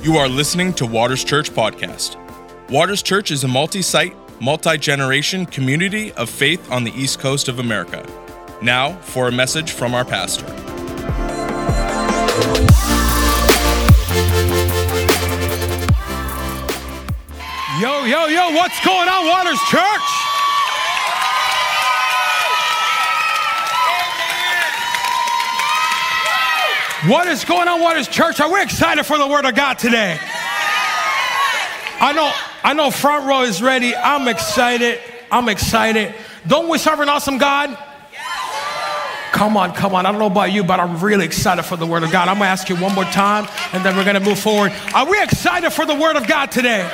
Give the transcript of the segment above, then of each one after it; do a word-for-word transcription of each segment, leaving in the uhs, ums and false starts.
You are listening to Waters Church Podcast. Waters Church is a multi-site, multi-generation community of faith on the East Coast of America. Now, for a message from our pastor. Yo, yo, yo, what's going on, Waters Church? What is going on, Waters Church? Are we excited for the Word of God today? I know, I know front row is ready. I'm excited. I'm excited. Don't we serve an awesome God? Come on, come on. I don't know about you, but I'm really excited for the Word of God. I'm going to ask you one more time, and then we're going to move forward. Are we excited for the Word of God today?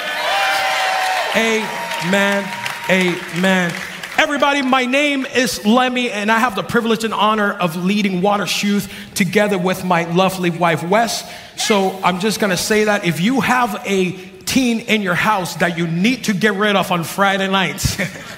Amen. Amen. Everybody, my name is Lemmy, and I have the privilege and honor of leading Waters Youth together with my lovely wife, Wes. So I'm just going to say that if you have a teen in your house that you need to get rid of on Friday nights,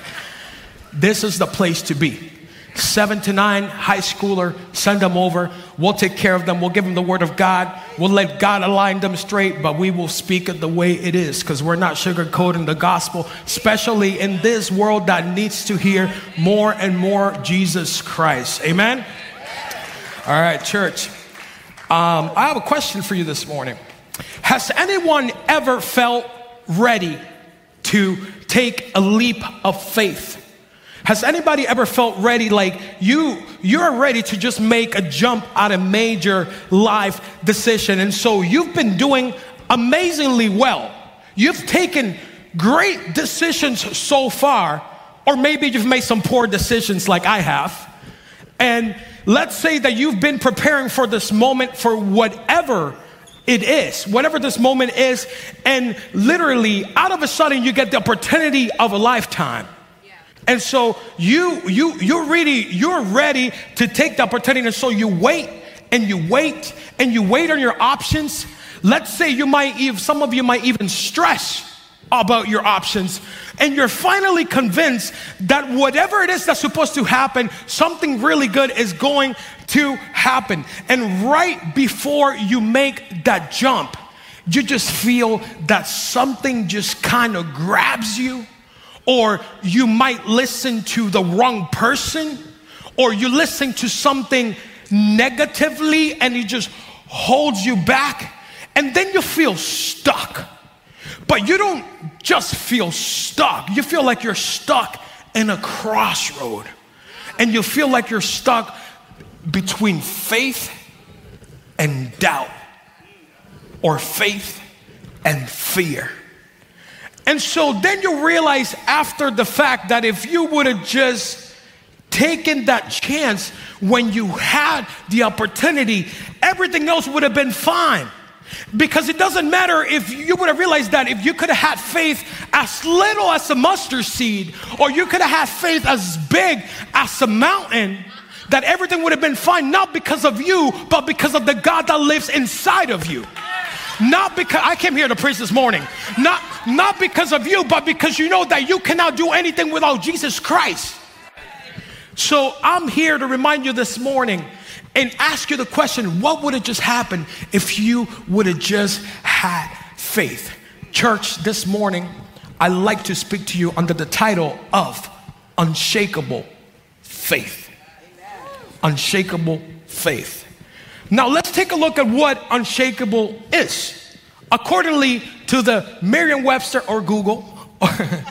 this is the place to be. Seven to nine, high schooler, send them over. We'll take care of them. We'll give them the Word of God. We'll let God align them straight, but we will speak it the way it is because we're not sugarcoating the gospel, especially in this world that needs to hear more and more Jesus Christ. Amen? All right, church. Um, I have a question for you this morning. Has anyone ever felt ready to take a leap of faith? Has anybody ever felt ready, like you, you're ready to just make a jump at a major life decision? And so you've been doing amazingly well. You've taken great decisions so far, or maybe you've made some poor decisions like I have. And let's say that you've been preparing for this moment for whatever it is, whatever this moment is, and literally out of a sudden you get the opportunity of a lifetime. And so you, you, you're ready, you're ready to take the opportunity. And so you wait and you wait and you wait on your options. Let's say you might even, some of you might even stress about your options. And you're finally convinced that whatever it is that's supposed to happen, something really good is going to happen. And right before you make that jump, you just feel that something just kind of grabs you. Or you might listen to the wrong person, or you listen to something negatively and it just holds you back, and then you feel stuck. But you don't just feel stuck. You feel like you're stuck in a crossroad, and you feel like you're stuck between faith and doubt, or faith and fear. And so then you realize after the fact that if you would have just taken that chance when you had the opportunity, everything else would have been fine. Because it doesn't matter if you would have realized that if you could have had faith as little as a mustard seed, or you could have had faith as big as a mountain, that everything would have been fine, not because of you, but because of the God that lives inside of you. Not because, I came here to preach this morning, not, not because of you, but because you know that you cannot do anything without Jesus Christ. So I'm here to remind you this morning and ask you the question, what would have just happened if you would have just had faith? Church, this morning, I'd like to speak to you under the title of Unshakable Faith. Unshakable Faith. Now let's take a look at what unshakable is. Accordingly to the Merriam-Webster or Google or,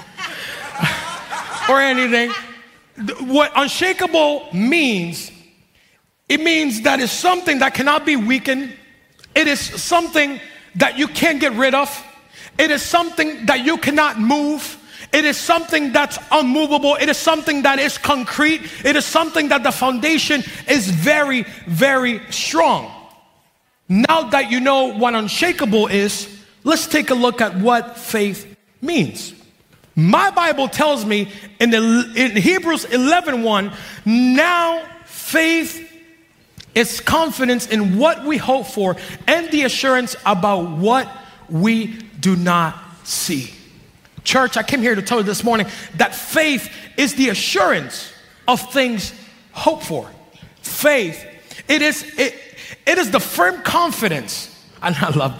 or anything, what unshakable means, it means that it's something that cannot be weakened. It is something that you can't get rid of. It is something that you cannot move. It is something that's unmovable. It is something that is concrete. It is something that the foundation is very, very strong. Now that you know what unshakable is, let's take a look at what faith means. My Bible tells me in, the, in Hebrews eleven one, now faith is confidence in what we hope for and the assurance about what we do not see. Church, I came here to tell you this morning that faith is the assurance of things hoped for. Faith, it is, it, it is the firm confidence, and I love this.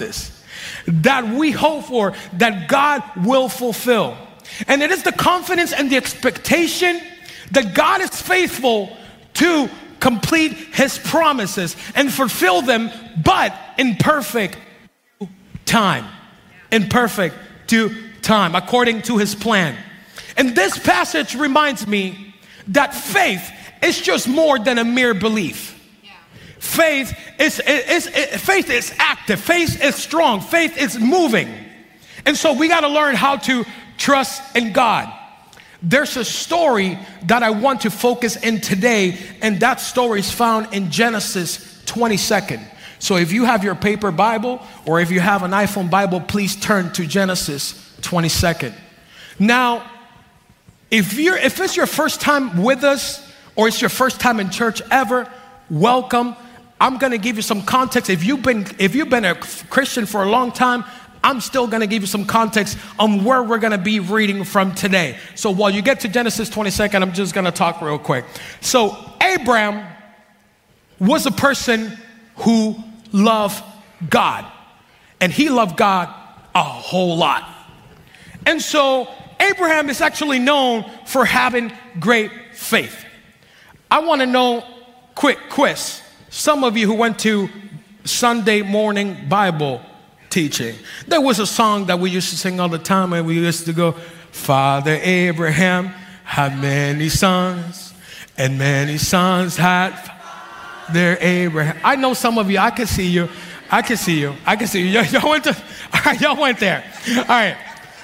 that we hope for, that God will fulfill. And it is the confidence and the expectation that God is faithful to complete his promises and fulfill them, but in perfect time. In perfect due time, according to his plan. And this passage reminds me that faith is just more than a mere belief. Yeah. Faith is, is, is faith is active. Faith is strong. Faith is moving. And so we got to learn how to trust in God. There's a story that I want to focus in today, and that story is found in Genesis twenty-second. So if you have your paper Bible or if you have an iPhone Bible, please turn to Genesis twenty-second. Now, if you're if it's your first time with us or it's your first time in church ever, welcome. I'm going to give you some context. If you've been if you've been a Christian for a long time, I'm still going to give you some context on where we're going to be reading from today. So while you get to Genesis twenty-second, I'm just going to talk real quick. So Abraham was a person who loved God, and he loved God a whole lot. And so Abraham is actually known for having great faith. I want to know, quick quiz. Some of you who went to Sunday morning Bible teaching, there was a song that we used to sing all the time, and we used to go, Father Abraham had many sons, and many sons had their Abraham. I know some of you, I can see you. I can see you. I can see you. Y'all went to, all right, y'all went there. All right.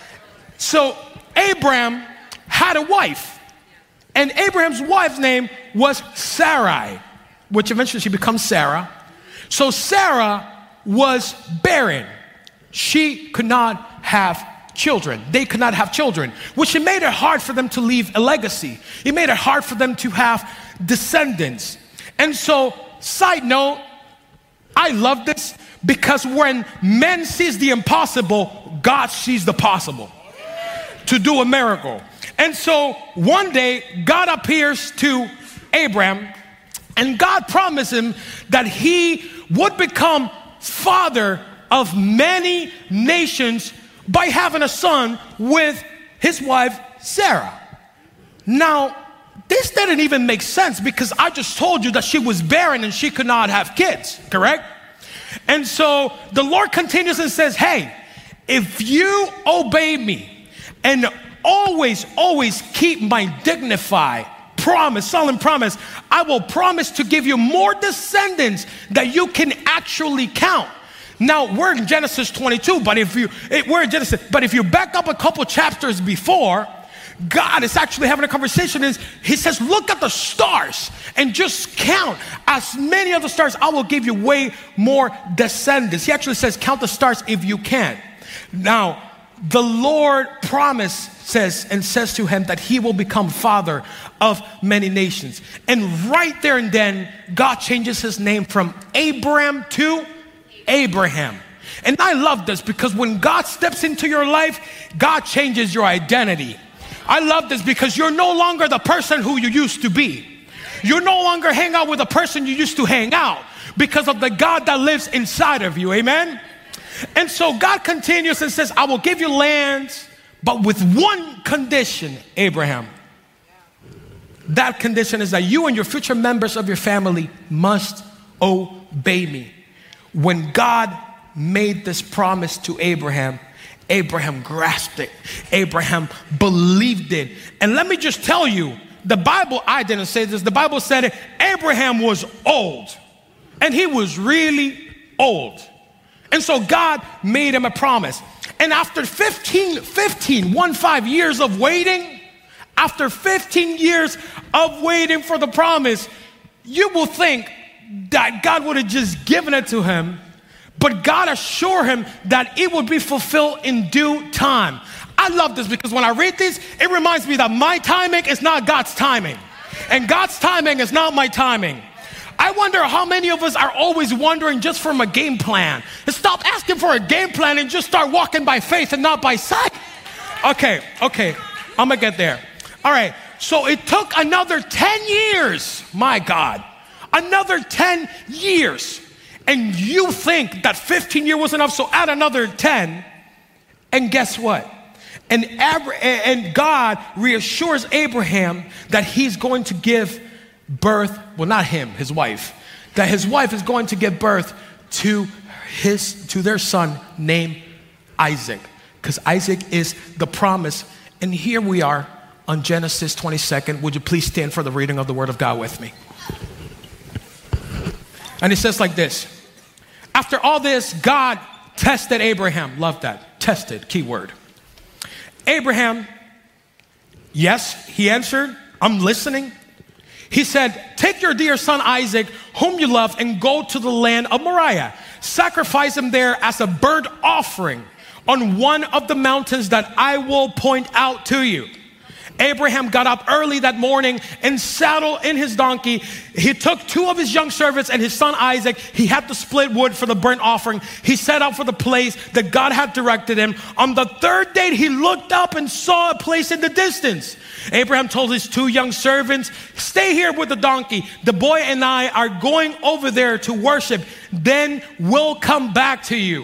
So Abraham had a wife, and Abraham's wife's name was Sarai, which eventually she becomes Sarah. So Sarah was barren. She could not have children. They could not have children, which it made it hard for them to leave a legacy. It made it hard for them to have descendants. And so, side note, I love this because when men sees the impossible, God sees the possible to do a miracle. And so one day, God appears to Abraham, and God promised him that he would become father of many nations by having a son with his wife, Sarah. Now, this didn't even make sense because I just told you that she was barren and she could not have kids, correct? And so the Lord continues and says, hey, if you obey me and always, always keep my dignified promise, solemn promise, I will promise to give you more descendants that you can actually count. Now we're in Genesis twenty-two, but if you it, we're in Genesis, but if you back up a couple chapters before, God is actually having a conversation. Is he says, look at the stars and just count as many of the stars. I will give you way more descendants. He actually says, count the stars if you can. Now, the Lord promised says and says to him that he will become father of many nations. And right there and then, God changes his name from Abram to Abraham. And I love this because when God steps into your life, God changes your identity. I love this because you're no longer the person who you used to be. You no longer hang out with the person you used to hang out because of the God that lives inside of you. Amen? And so God continues and says, I will give you lands, but with one condition, Abraham. That condition is that you and your future members of your family must obey me. When God made this promise to Abraham, Abraham grasped it. Abraham believed it. And let me just tell you, the Bible, I didn't say this, the Bible said it, Abraham was old. And he was really old. And so God made him a promise. And after fifteen, fifteen, one five years of waiting, after fifteen years of waiting for the promise, you will think that God would have just given it to him, but God assured him that it would be fulfilled in due time. I love this because when I read this, it reminds me that my timing is not God's timing, and God's timing is not my timing. I wonder how many of us are always wondering just from a game plan. And stop asking for a game plan and just start walking by faith and not by sight. Okay, okay, I'm gonna get there. All right, so it took another ten years, my God, another ten years. and you think that fifteen years was enough, so add another ten. And guess what? And, Abra- and God reassures Abraham that he's going to give birth, well, not him, his wife, that his wife is going to give birth to his, to their son named Isaac, because Isaac is the promise. And here we are on Genesis twenty-second. Would you please stand for the reading of the word of God with me? And it says like this. After all this, God tested Abraham. Love that. Tested, key word. Abraham, yes, he answered, I'm listening. He said, take your dear son Isaac, whom you love, and go to the land of Moriah. Sacrifice him there as a burnt offering on one of the mountains that I will point out to you. Abraham got up early that morning and saddled in his donkey. He took two of his young servants and his son Isaac. He had to split wood for the burnt offering. He set out for the place that God had directed him. On the third day, he looked up and saw a place in the distance. Abraham told his two young servants, stay here with the donkey. The boy and I are going over there to worship. Then we'll come back to you.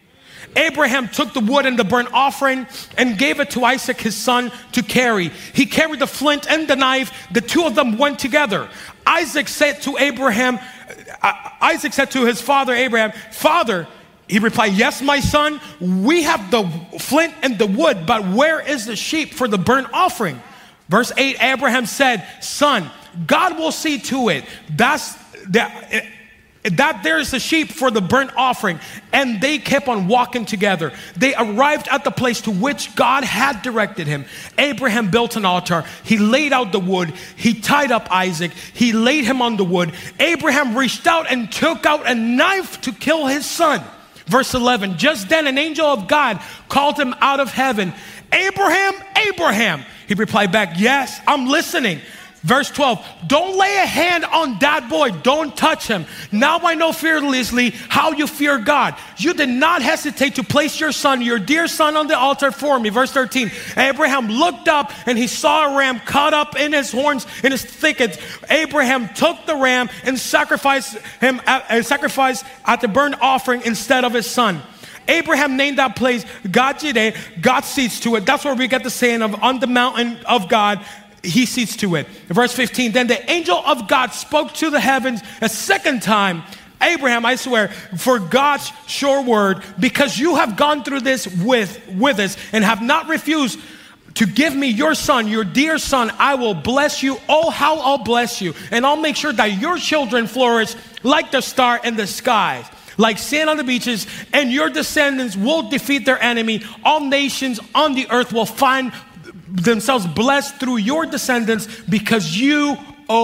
Abraham took the wood and the burnt offering and gave it to Isaac, his son, to carry. He carried the flint and the knife. The two of them went together. Isaac said to Abraham, uh, Isaac said to his father, Abraham, Father, he replied, yes, my son, we have the flint and the wood, but where is the sheep for the burnt offering? Verse eight, Abraham said, son, God will see to it. That's that. that there is a sheep for the burnt offering. And they kept on walking together. They arrived at the place to which God had directed him. Abraham built an altar. He laid out the wood. He tied up Isaac. He laid him on the wood. Abraham reached out and took out a knife to kill his son. Verse eleven, just then an angel of God called him out of heaven. Abraham, Abraham. He replied back, yes, I'm listening. Verse twelve, don't lay a hand on that boy. Don't touch him. Now I know fearlessly how you fear God. You did not hesitate to place your son, your dear son, on the altar for me. Verse thirteen, Abraham looked up and he saw a ram caught up in his horns, in his thickets. Abraham took the ram and sacrificed him at, and sacrificed at the burnt offering instead of his son. Abraham named that place God Jireh. God sees to it. That's where we get the saying of on the mountain of God, he sees to it. Verse fifteen, then the angel of God spoke to the heavens a second time. Abraham, I swear, for God's sure word, because you have gone through this with, with us and have not refused to give me your son, your dear son, I will bless you. Oh, how I'll bless you. And I'll make sure that your children flourish like the star in the skies, like sand on the beaches, and your descendants will defeat their enemy. All nations on the earth will find themselves blessed through your descendants because you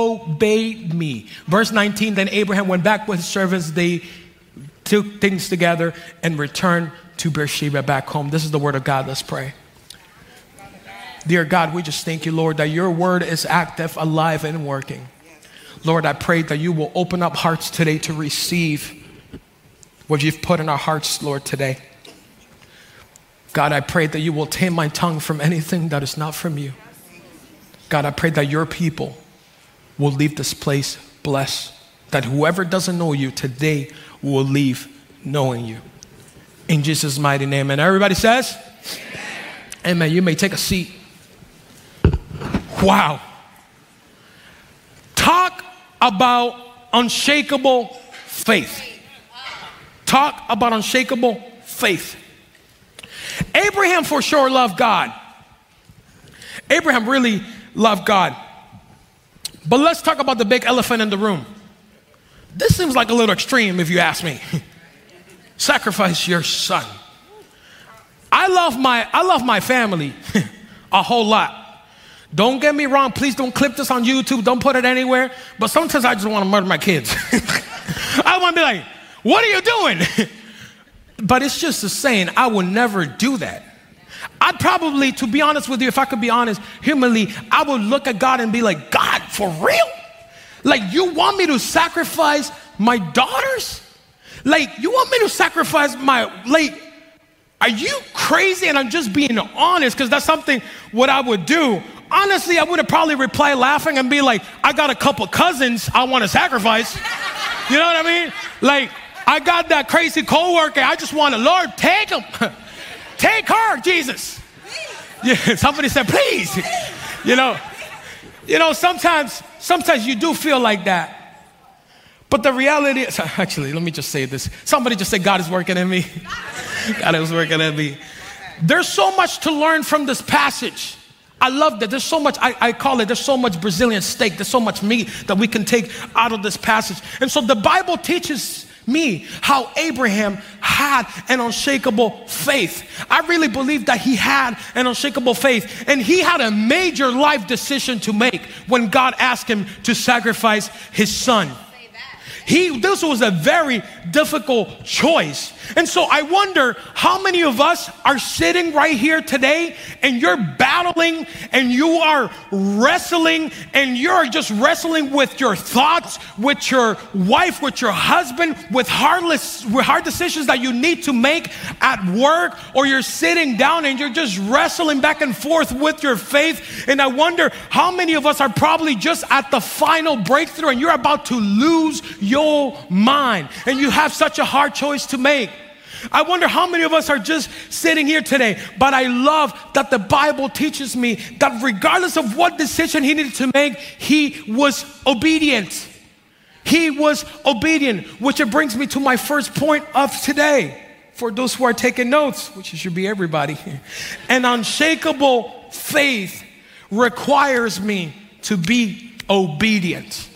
obeyed me. Verse nineteen, then Abraham went back with his servants. They took things together and returned to Beersheba back home. This is the word of God. Let's pray. Dear God, we just thank you, Lord, that your word is active, alive, and working. Lord, I pray that you will open up hearts today to receive what you've put in our hearts, Lord, today. God, I pray that you will tame my tongue from anything that is not from you. God, I pray that your people will leave this place blessed, that whoever doesn't know you today will leave knowing you. In Jesus' mighty name. And everybody says, amen. Amen. You may take a seat. Wow. Talk about unshakable faith. Talk about unshakable faith. Abraham for sure loved God. Abraham really loved God. But let's talk about the big elephant in the room. This seems like a little extreme if you ask me. Sacrifice your son. I love my, I love my family a whole lot. Don't get me wrong. Please don't clip this on YouTube. Don't put it anywhere. But sometimes I just want to murder my kids. I want to be like, what are you doing? But it's just a saying, I would never do that. I'd probably, to be honest with you, if I could be honest, humanly, I would look at God and be like, God, for real? Like, you want me to sacrifice my daughters? Like, you want me to sacrifice my, like, are you crazy? And I'm just being honest, because that's something what I would do. Honestly, I would have probably replied laughing and be like, I got a couple cousins I want to sacrifice. You know what I mean? Like, I got that crazy coworker. I just want to, Lord, take him. Take her, Jesus. Yeah, somebody said, please. You know, you know, sometimes, sometimes you do feel like that. But the reality is, actually, let me just say this. Somebody just said, God is working in me. God is working in me. There's so much to learn from this passage. I love that. There's so much, I, I call it, there's so much Brazilian steak. There's so much meat that we can take out of this passage. And so the Bible teaches me how Abraham had an unshakable faith. I really believe that he had an unshakable faith. And he had a major life decision to make when God asked him to sacrifice his son. He, this was a very difficult choice. And so I wonder how many of us are sitting right here today and you're battling and you are wrestling and you're just wrestling with your thoughts, with your wife, with your husband, with heartless, with hard decisions that you need to make at work, or you're sitting down and you're just wrestling back and forth with your faith. And I wonder how many of us are probably just at the final breakthrough and you're about to lose your mind and you have such a hard choice to make. I wonder how many of us are just sitting here today. But I love that the Bible teaches me that regardless of what decision he needed to make, he was obedient. He was obedient, which it brings me to my first point of today. For those who are taking notes, which should be everybody, an unshakable faith requires me to be obedient.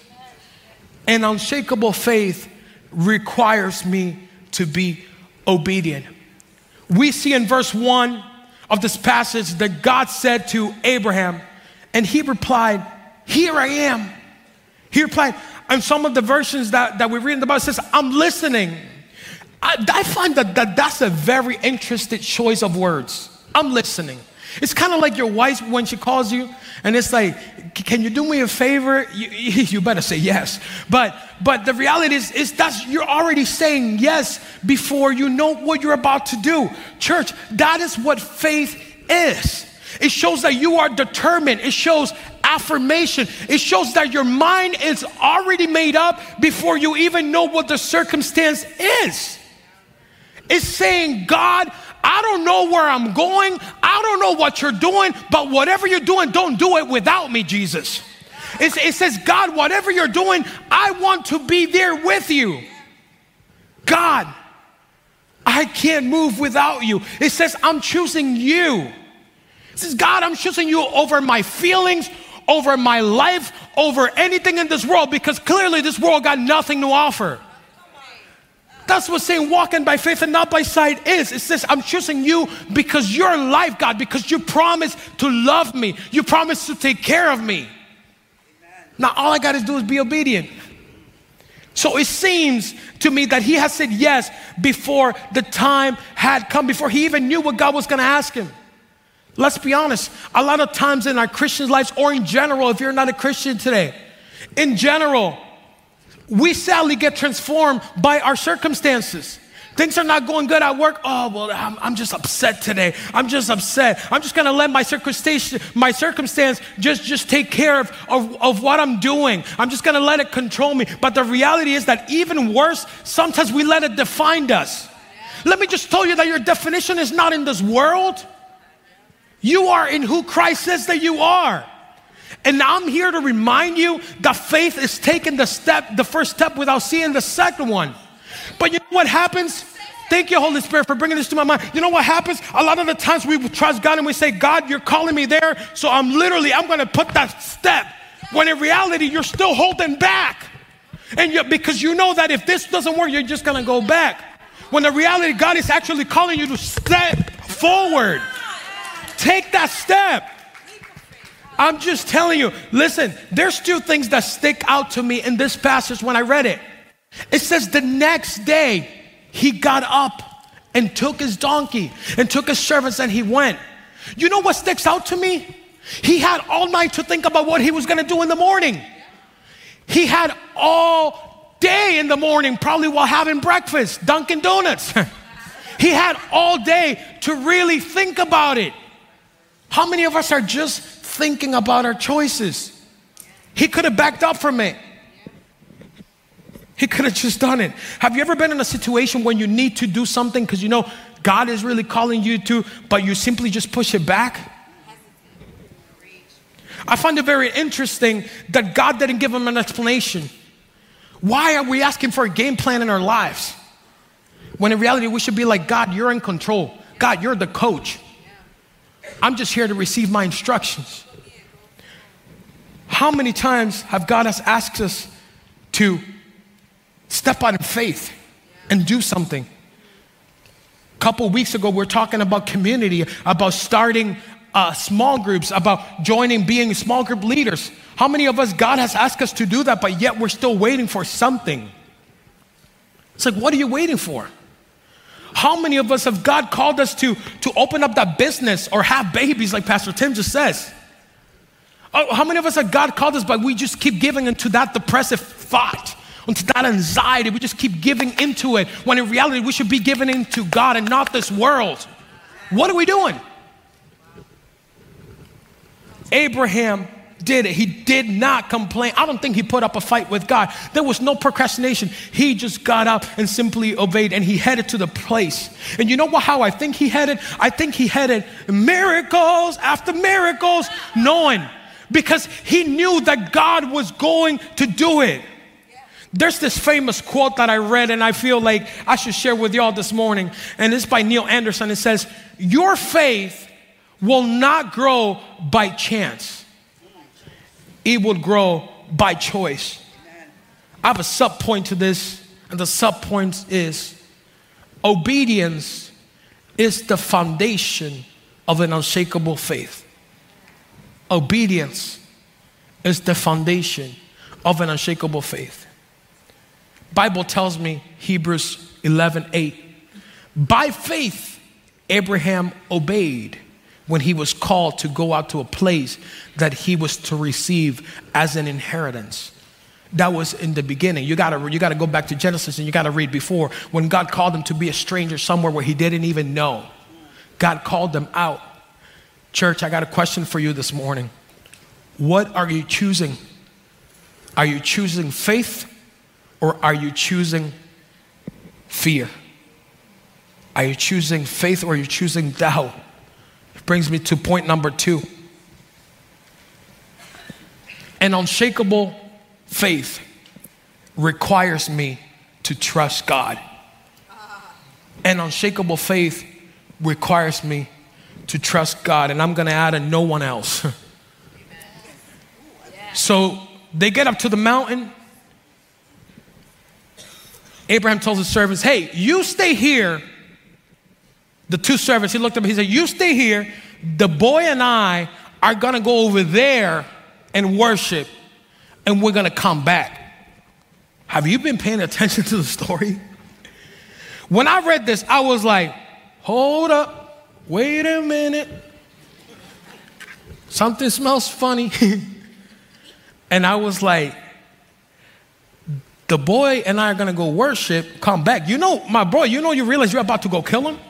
An unshakable faith requires me to be obedient. We see in verse one of this passage that God said to Abraham, and he replied, here I am. He replied, and some of the versions that, that we read in the Bible says, I'm listening. I, I find that, that that's a very interesting choice of words. I'm listening. It's kind of like your wife when she calls you and it's like, can you do me a favor? You, you better say yes. But but the reality is, is that you're already saying yes before you know what you're about to do. Church, that is what faith is. It shows that you are determined. It shows affirmation. It shows that your mind is already made up before you even know what the circumstance is. It's saying, God, I don't know where I'm going. I don't know what you're doing, but whatever you're doing, don't do it without me, Jesus. It's, it says, God, whatever you're doing, I want to be there with you. God, I can't move without you. It says, I'm choosing you. It says, God, I'm choosing you over my feelings, over my life, over anything in this world, because clearly this world got nothing to offer. That's what saying walking by faith and not by sight is. It says, I'm choosing you because you're life, God, because you promised to love me. You promised to take care of me. Amen. Now, all I got to do is be obedient. So it seems to me that he has said yes before the time had come, before he even knew what God was going to ask him. Let's be honest. A lot of times in our Christian lives, or in general, if you're not a Christian today, in general, we sadly get transformed by our circumstances. Things are not going good at work. Oh, well, I'm, I'm just upset today. I'm just upset. I'm just going to let my circumstance, my circumstance just, just take care of, of, of what I'm doing. I'm just going to let it control me. But the reality is that even worse, sometimes we let it define us. Let me just tell you that your definition is not in this world. You are in who Christ says that you are. And I'm here to remind you that faith is taking the step, the first step without seeing the second one. But you know what happens? Thank you, Holy Spirit, for bringing this to my mind. You know what happens? A lot of the times we trust God and we say, God, you're calling me there. So I'm literally, I'm going to put that step. When in reality, you're still holding back. And you, because you know that if this doesn't work, you're just going to go back. When the reality, God is actually calling you to step forward. Take that step. I'm just telling you, listen, there's two things that stick out to me in this passage when I read it. It says the next day he got up and took his donkey and took his servants and he went. You know what sticks out to me? He had all night to think about what he was going to do in the morning. He had all day in the morning, probably while having breakfast, Dunkin' Donuts. He had all day to really think about it. How many of us are just thinking about our choices? He could have backed up from it. He could have just done it. Have you ever been in a situation when you need to do something because you know God is really calling you to, but you simply just push it back? I find it very interesting that God didn't give him an explanation. Why are we asking for a game plan in our lives? When in reality, we should be like, God, you're in control. God, you're the coach. I'm just here to receive my instructions. How many times have God has asked us to step out in faith and do something? A couple weeks ago, we were talking about community, about starting uh, small groups, about joining, being small group leaders. How many of us, God has asked us to do that, but yet we're still waiting for something? It's like, what are you waiting for? How many of us have God called us to, to open up that business or have babies like Pastor Tim just says? Oh, how many of us have God called us, but we just keep giving into that depressive thought, into that anxiety? We just keep giving into it, when in reality, we should be giving into God and not this world. What are we doing? Abraham did it. He did not complain. I don't think he put up a fight with God. There was no procrastination. He just got up and simply obeyed, and he headed to the place. And you know what, how I think he headed? I think he headed miracles after miracles, knowing, because he knew that God was going to do it. There's this famous quote that I read, and I feel like I should share with y'all this morning. And it's by Neil Anderson. It says, your faith will not grow by chance. It will grow by choice. I have a sub point to this, and the sub point is obedience is the foundation of an unshakable faith. Obedience is the foundation of an unshakable faith. Bible tells me, Hebrews eleven eight, by faith Abraham obeyed when he was called to go out to a place that he was to receive as an inheritance. That was in the beginning. You gotta, you gotta go back to Genesis, and you gotta read before, when God called him to be a stranger somewhere where he didn't even know. God called them out. Church, I got a question for you this morning. What are you choosing? Are you choosing faith, or are you choosing fear? Are you choosing faith, or are you choosing doubt? Brings me to point number two. An unshakable faith requires me to trust God. An unshakable faith requires me to trust God. And I'm going to add a no one else. So they get up to the mountain. Abraham tells his servants, hey, you stay here. The two servants, he looked up and he said, you stay here. The boy and I are going to go over there and worship, and we're going to come back. Have you been paying attention to the story? When I read this, I was like, hold up, wait a minute. Something smells funny. And I was like, the boy and I are going to go worship, come back. You know, my boy, you know, you realize you're about to go kill him?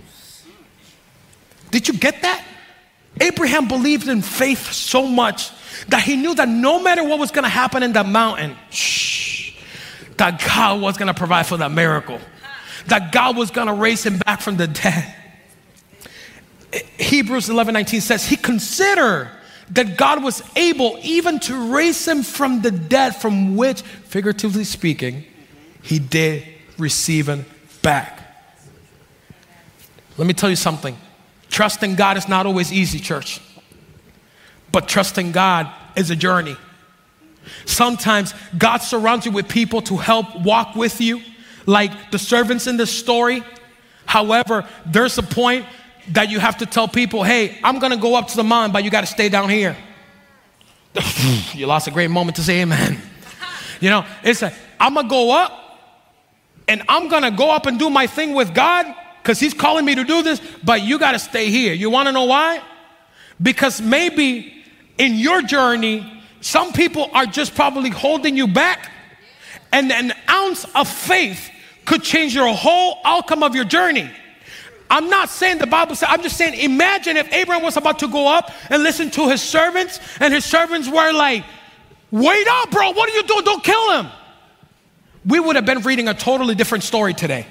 Did you get that? Abraham believed in faith so much that he knew that no matter what was going to happen in that mountain, shh, that God was going to provide for that miracle. That God was going to raise him back from the dead. Hebrews eleven nineteen says he considered that God was able even to raise him from the dead, from which, figuratively speaking, he did receive him back. Let me tell you something. Trusting God is not always easy, church. But trusting God is a journey. Sometimes God surrounds you with people to help walk with you, like the servants in this story. However, there's a point that you have to tell people, hey, I'm going to go up to the mountain, but you got to stay down here. You lost a great moment to say amen. You know, it's like, I'm going to go up, and I'm going to go up and do my thing with God, because he's calling me to do this, but you got to stay here. You want to know why? Because maybe in your journey, some people are just probably holding you back, and an ounce of faith could change your whole outcome of your journey. I'm not saying the Bible said, I'm just saying, imagine if Abraham was about to go up and listen to his servants, and his servants were like, wait up, bro, what are you doing? Don't kill him. we would have been reading a totally different story today.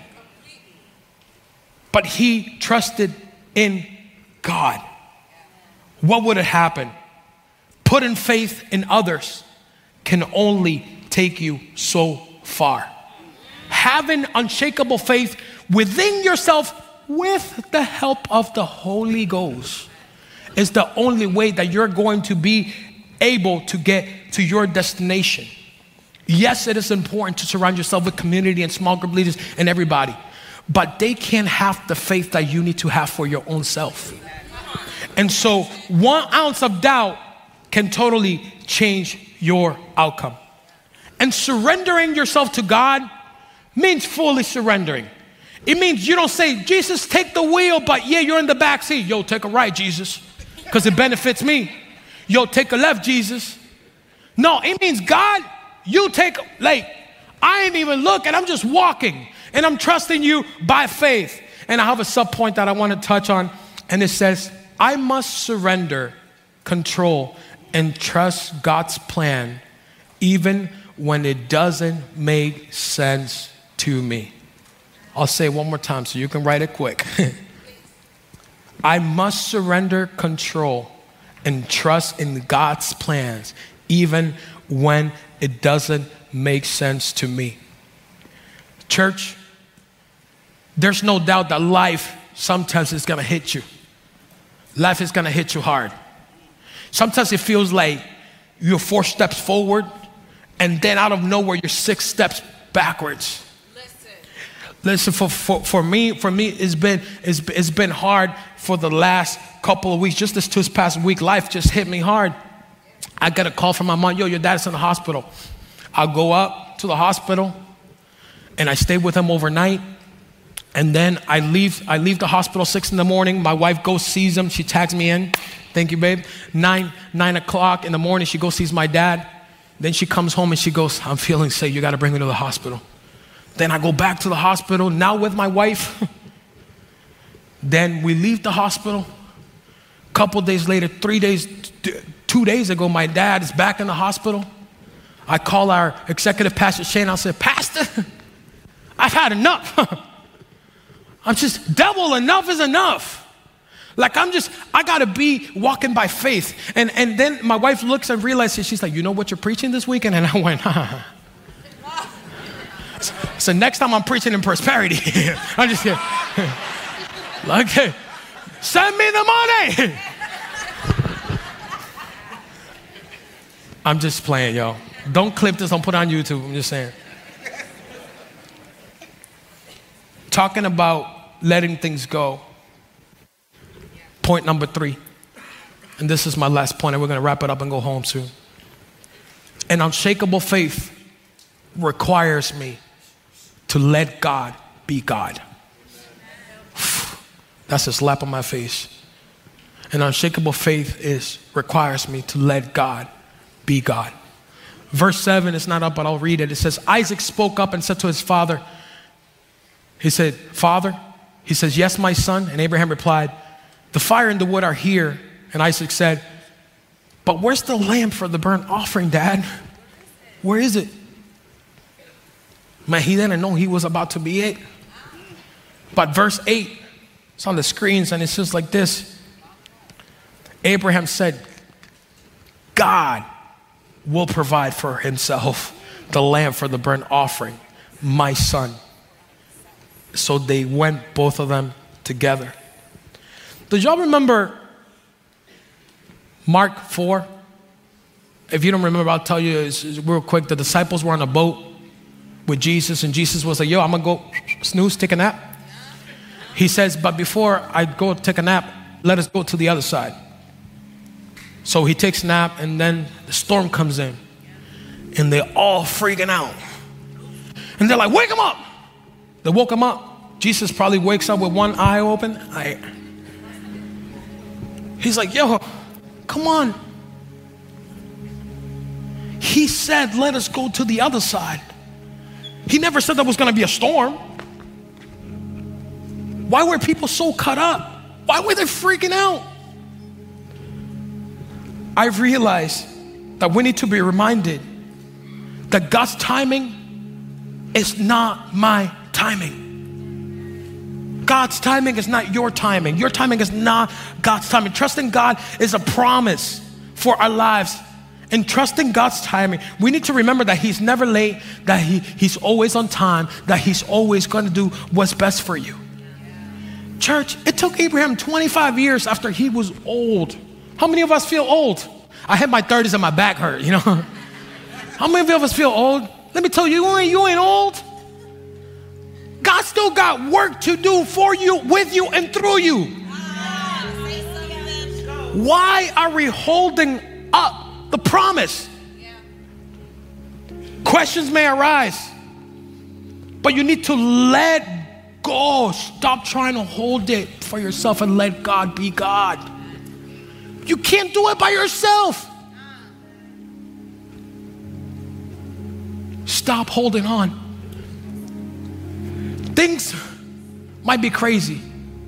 But he trusted in God. What would have happened? Putting faith in others can only take you so far. Having unshakable faith within yourself with the help of the Holy Ghost is the only way that you're going to be able to get to your destination. Yes, it is important to surround yourself with community and small group leaders and everybody, but they can't have the faith that you need to have for your own self. And so one ounce of doubt can totally change your outcome. And surrendering yourself to God means fully surrendering. It means you don't say, Jesus, take the wheel, but yeah, you're in the back seat. Yo, take a right, Jesus, because it benefits me. Yo, take a left, Jesus. No, it means, God, you take, like, I ain't even looking, I'm just walking, and I'm trusting you by faith. And I have a sub point that I want to touch on, and it says, I must surrender control and trust God's plan, even when it doesn't make sense to me. I'll say it one more time so you can write it quick. I must surrender control and trust in God's plans, even when it doesn't make sense to me. Church, there's no doubt that life sometimes is gonna hit you. Life is gonna hit you hard. Sometimes it feels like you're four steps forward, and then out of nowhere, you're six steps backwards. Listen, for, for, for me, for me, it's been, it's, it's been hard for the last couple of weeks. Just this, this past week, life just hit me hard. I got a call from my mom, yo, your dad's in the hospital. I'll go up to the hospital and I stay with him overnight. And then I leave, I leave the hospital six in the morning. My wife goes, sees him. She tags me in. Thank you, babe. Nine, nine o'clock in the morning, she goes, sees my dad. Then she comes home and she goes, I'm feeling sick. You got to bring me to the hospital. Then I go back to the hospital, now with my wife. Then we leave the hospital. A couple days later, three days, two days ago, my dad is back in the hospital. I call our executive pastor, Shane. I said, Pastor, I've had enough. I'm just, devil, enough is enough. Like I'm just, I gotta be walking by faith. And, and then my wife looks and realizes, she's like, you know what you're preaching this weekend? And I went, ha. So next time I'm preaching in prosperity. I'm just kidding. Okay, send me the money. I'm just playing, yo. Don't clip this, don't put it on YouTube. I'm just saying. Talking about letting things go. Point number three. And this is my last point, and we're going to wrap it up and go home soon. An unshakable faith requires me to let God be God. That's a slap on my face. An unshakable faith is requires me to let God be God. Verse seven, it's not up, but I'll read it. It says, Isaac spoke up and said to his father, he said, Father, he says, yes, my son. And Abraham replied, the fire and the wood are here. And Isaac said, but where's the lamb for the burnt offering, Dad? Where is it? Man, he didn't know he was about to be it. But verse eight, it's on the screens and it says like this. Abraham said, God will provide for himself the lamb for the burnt offering, my son. So they went, both of them, together. Did y'all remember Mark four? If you don't remember, I'll tell you it's, it's real quick. The disciples were on a boat with Jesus, and Jesus was like, yo, I'm gonna go snooze, take a nap. He says, but before I go take a nap, let us go to the other side. So he takes a nap, and then the storm comes in, and they're all freaking out. And they're like, wake him up. They woke him up. Jesus probably wakes up with one eye open. I, he's like, yo, come on. He said, let us go to the other side. He never said there was going to be a storm. Why were people so cut up? Why were they freaking out? I've realized that we need to be reminded that God's timing It's not my timing. God's timing is not your timing. Your timing is not God's timing. Trusting God is a promise for our lives. And trusting God's timing, we need to remember that he's never late, that he, he's always on time, that he's always going to do what's best for you. Church, it took Abraham twenty-five years after he was old. How many of us feel old? I hit my thirties and my back hurt, you know. How many of us feel old? Let me tell you, you ain't, you ain't old. God still got work to do for you, with you, and through you. Why are we holding up the promise? Questions may arise, but you need to let go. Stop trying to hold it for yourself and let God be God. You can't do it by yourself. Stop holding on. Things might be crazy.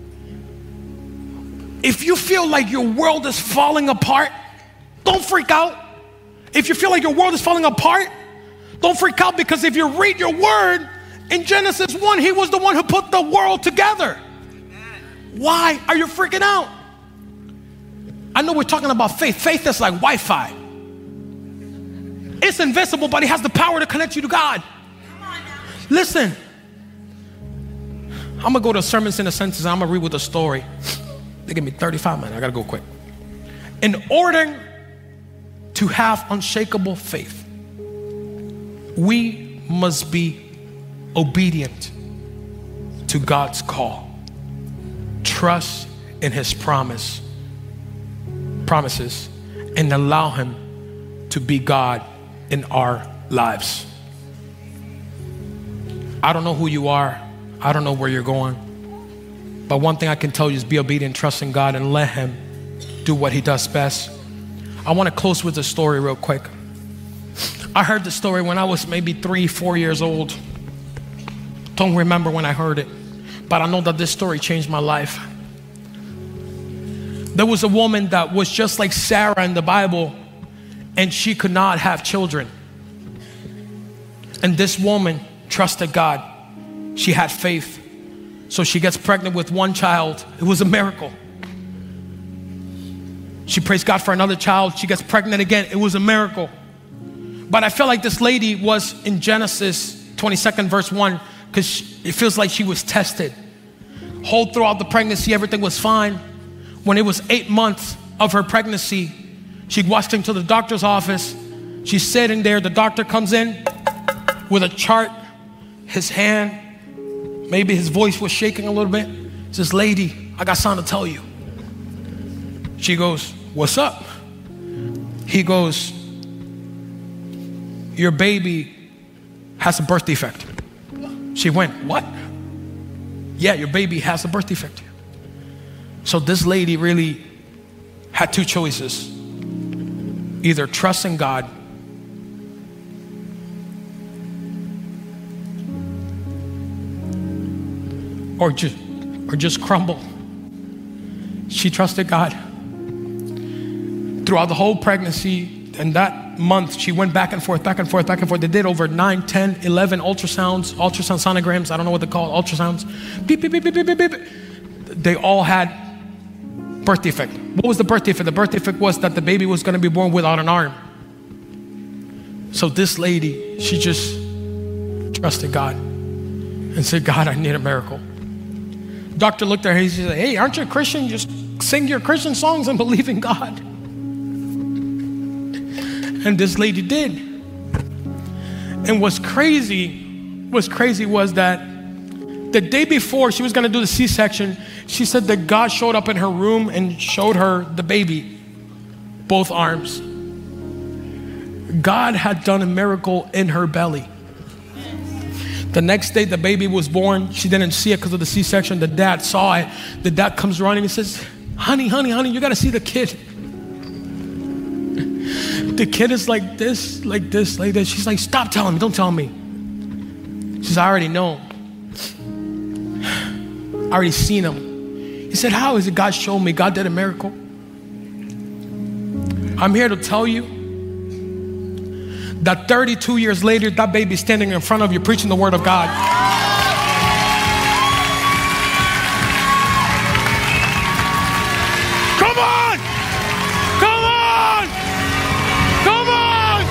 If you feel like your world is falling apart, don't freak out. If you feel like your world is falling apart, don't freak out, because if you read your word in Genesis one, he was the one who put the world together. Why are you freaking out? I know we're talking about faith. Faith is like Wi-Fi. It's invisible, but it has the power to connect you to God. Listen, I'm gonna go to sermons in a sentence. I'm gonna read with a story. They give me thirty-five minutes. I gotta go quick. In order to have unshakable faith, we must be obedient to God's call. Trust in his promise, promises, and allow him to be God in our lives. I don't know who you are. I don't know where you're going. But one thing I can tell you is be obedient, trust in God, and let him do what he does best. I want to close with a story real quick. I heard the story when I was maybe three, four years old. Don't remember when I heard it, but I know that this story changed my life. There was a woman that was just like Sarah in the Bible, and she could not have children. And this woman trusted God. She had faith. So she gets pregnant with one child. It was a miracle. She praised God for another child. She gets pregnant again. It was a miracle. But I feel like this lady was in Genesis twenty-second verse one, because it feels like she was tested. Whole throughout the pregnancy, everything was fine. When it was eight months of her pregnancy, she walked into the doctor's office. She's sitting there. The doctor comes in with a chart, his hand, maybe his voice was shaking a little bit. He says, "Lady, I got something to tell you." She goes, "What's up?" He goes, "Your baby has a birth defect." She went, "What?" "Yeah, your baby has a birth defect." So this lady really had two choices. Either trust in God or just, or just crumble. She trusted God. Throughout the whole pregnancy and that month, she went back and forth, back and forth, back and forth. They did over nine, ten, eleven ultrasounds, ultrasound sonograms. I don't know what they call it, ultrasounds. Beep, beep, beep, beep, beep, beep, beep. They all had birth defect. What was the birth defect? The birth defect was that the baby was going to be born without an arm. So this lady, she just trusted God and said, "God, I need a miracle." Doctor looked at her and he said, "Hey, aren't you a Christian? Just sing your Christian songs and believe in God." And this lady did. And what's crazy, what's crazy was that the day before she was going to do the C-section, she said that God showed up in her room and showed her the baby, both arms. God had done a miracle in her belly. The next day the baby was born. She didn't see it because of the C-section. The dad saw it. The dad comes running and says, "Honey, honey, honey, you got to see the kid." The kid is like this, like this, like this. She's like, "Stop telling me, don't tell me." She says, "I already know. I already seen him." He said, "How is it God showed me? God did a miracle." I'm here to tell you that thirty-two years later, that baby's standing in front of you preaching the word of God. Come on! Come on! Come on!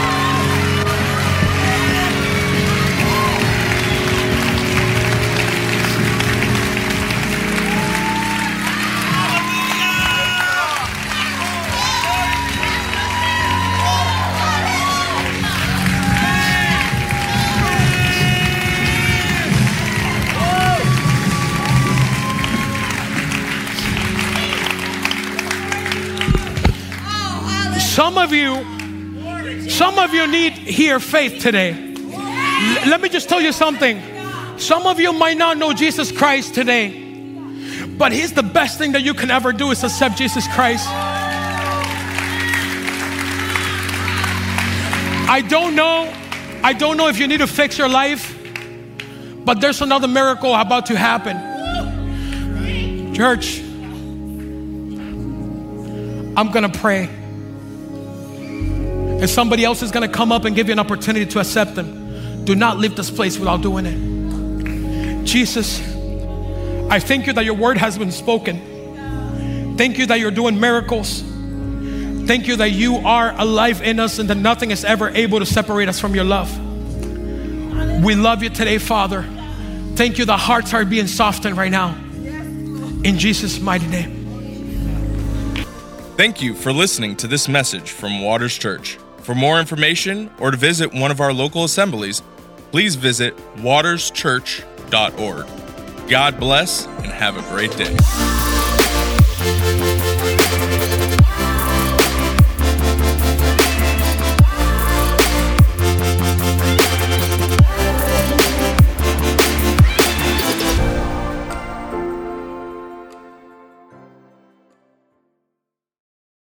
Some of you, some of you need hear faith today. L- let me just tell you something. Some of you might not know Jesus Christ today, but here's the best thing that you can ever do is accept Jesus Christ. I don't know, I don't know if you need to fix your life, but there's another miracle about to happen. Church, I'm gonna pray. And somebody else is going to come up and give you an opportunity to accept them. Do not leave this place without doing it. Jesus, I thank you that your word has been spoken. Thank you that you're doing miracles. Thank you that you are alive in us and that nothing is ever able to separate us from your love. We love you today, Father. Thank you that hearts are being softened right now. In Jesus' mighty name. Thank you for listening to this message from Waters Church. For more information or to visit one of our local assemblies, please visit waters church dot org. God bless and have a great day.